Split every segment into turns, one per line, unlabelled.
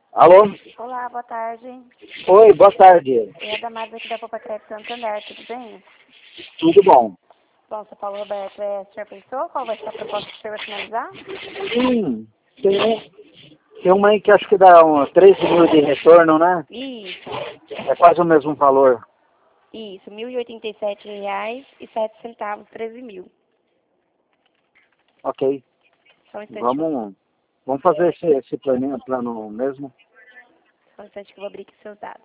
Alô?
Olá, boa tarde.
Oi, boa tarde.
É a Damares aqui da Poupa Crédito Santander, tudo bem?
Tudo bom?
Bom, você falou, Roberto, o senhor pensou qual vai ser a proposta que o senhor vai finalizar?
Sim, tem uma aí que acho que dá uns 13 mil de retorno, né?
Isso,
É quase o mesmo valor.
isso, R$ 1.087,07, 13 mil.
Ok.
Só um instante,
Vamos fazer esse plano mesmo?
só um instante que eu vou abrir aqui seus dados.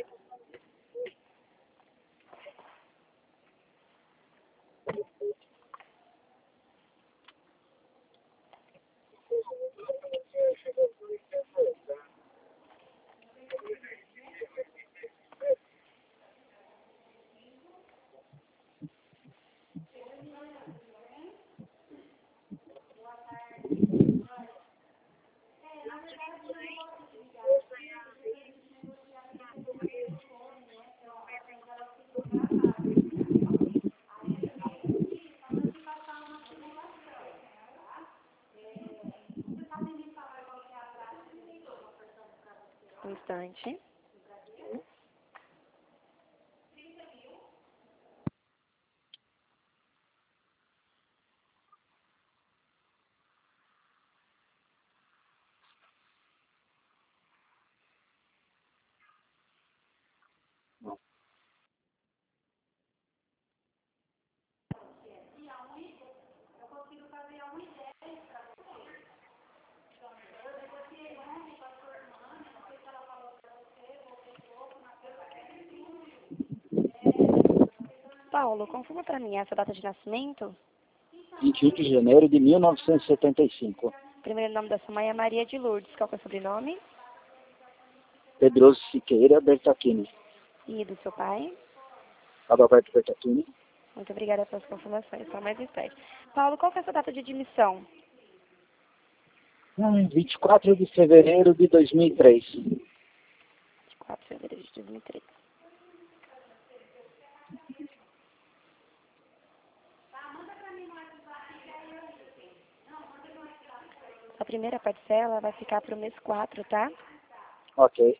Um instante. Paulo, confirma para mim essa data de nascimento.
21 de janeiro de 1975.
Primeiro nome da sua mãe é Maria de Lourdes, qual que é o sobrenome?
Pedroso Siqueira Bertacchini.
E do seu pai?
Adalberto Bertacchini.
Muito obrigada pelas confirmações, só mais um instante. Paulo, qual que é a sua data de admissão?
24 de fevereiro de 2003.
4 de fevereiro de 2013. A primeira parcela vai ficar para o mês 4, tá?
Ok.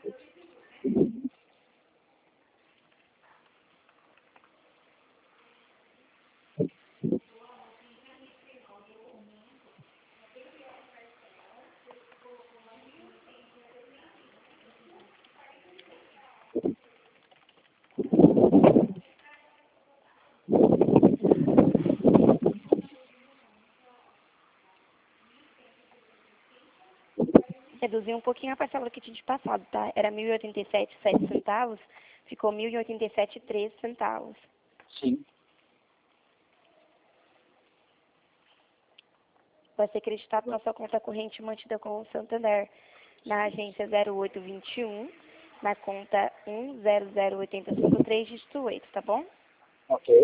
Reduziu um pouquinho a parcela que tinha de passado, tá? Era 1.087,07 centavos, ficou 1.087,13 centavos.
Sim.
Vai ser acreditado na sua conta corrente mantida com o Santander, na agência 0821, na conta 1008053, dígito 8, tá bom?
Ok.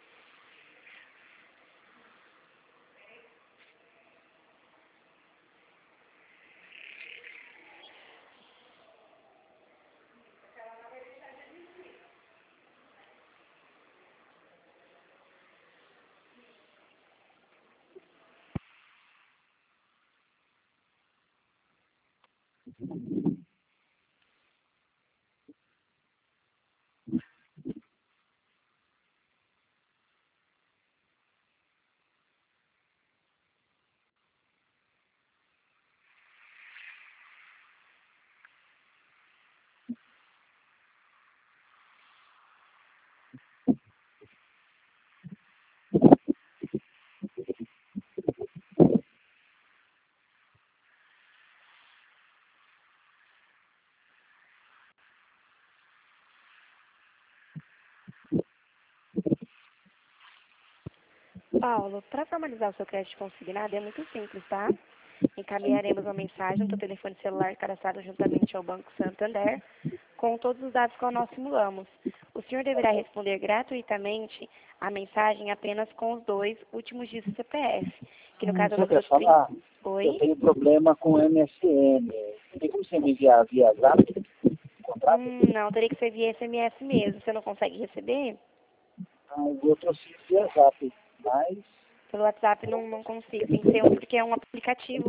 Paulo, para formalizar o seu crédito consignado é muito simples, tá? Encaminharemos uma mensagem do telefone celular cadastrado juntamente ao Banco Santander, com todos os dados que nós simulamos. O senhor deverá responder gratuitamente a mensagem apenas com os 2 últimos dígitos do CPF, que no caso é o
Você quer
número 30.
falar? Eu
Oi?
tenho problema com MSN. Tem como você me enviar via Zap? Contrato?
Não, teria que ser via SMS mesmo. Você não consegue receber?
O outro eu fiz via Zap. Mas,
Pelo WhatsApp não consigo. Tem que ser porque é um aplicativo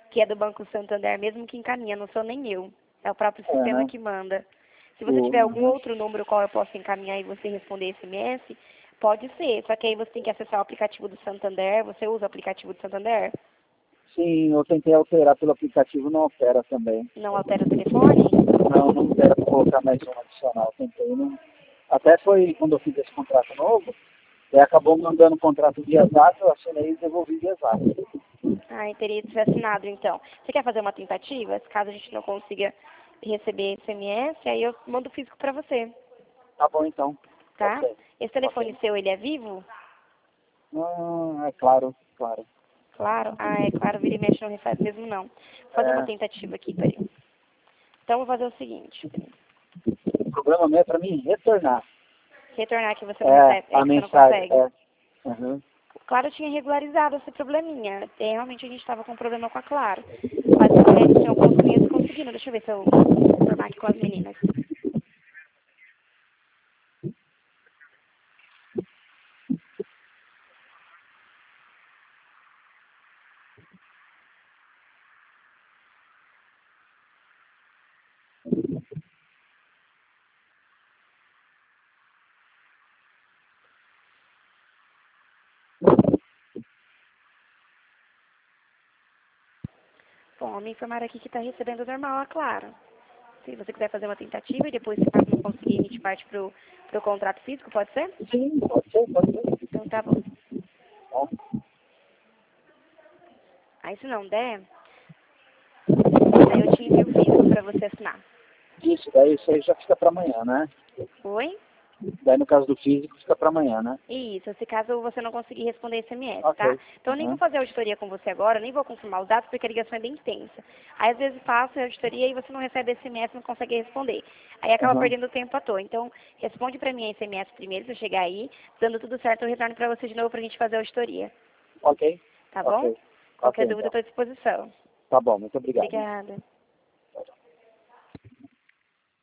que é do Banco Santander mesmo que encaminha, não sou nem eu. É o próprio sistema
Aham.
que manda. Se você tiver algum outro número qual eu posso encaminhar e você responder SMS, pode ser. Só que aí você tem que acessar o aplicativo do Santander. Você usa o aplicativo do Santander?
Sim, eu tentei alterar pelo aplicativo, não altera também.
Não altera o telefone?
Não altera para colocar mais um adicional. Tentei, não. Até foi quando eu fiz esse contrato novo, e acabou mandando o contrato via Zap, eu assinei e devolvi via Zap.
Ah, teria que ser assinado então. Você quer fazer uma tentativa? Caso a gente não consiga receber SMS, aí eu mando físico para você,
Tá bom então.
tá?
Ok.
Esse telefone
Ok.
seu, ele é vivo?
É claro, claro.
Claro. Ah, é claro, vira e mexe não recebe mesmo não. Vou fazer uma
É,
tentativa aqui, peraí. Então vou fazer o seguinte, peraí.
o problema meu é para mim retornar.
Retornar que você não
É,
recebe, é
a
que você não
mensagem.
consegue.
É. Uhum.
Claro, eu tinha regularizado esse probleminha. Realmente a gente estava com um problema com a Claro. Mas tinha alguns clientes conseguindo. Deixa eu ver se eu confirmar aqui com as meninas. Bom, me informaram aqui que está recebendo normal a Claro. Se você quiser fazer uma tentativa e depois, se caso não conseguir, a gente parte pro contrato físico, pode ser?
Sim, pode ser, pode ser.
Então tá bom.
Bom,
Aí se não der, aí eu te envio o físico para você assinar.
isso aí já fica para amanhã, né?
Oi?
Daí no caso do físico fica para amanhã, né?
Isso, se caso você não conseguir responder SMS, tá?
Ok.
Então eu nem vou
Uhum.
fazer auditoria com você agora, nem vou confirmar os dados, porque a ligação é bem extensa. Aí às vezes faço a auditoria e você não recebe SMS, não consegue responder. Aí acaba
Uhum.
perdendo tempo à toa. Então, responde pra mim a SMS primeiro, se eu chegar aí, dando tudo certo, eu retorno pra você de novo pra gente fazer a auditoria.
Ok.
Tá bom?
Ok. Ok,
Qualquer dúvida, eu
então.
tô à disposição.
Tá bom, muito obrigado.
Obrigada.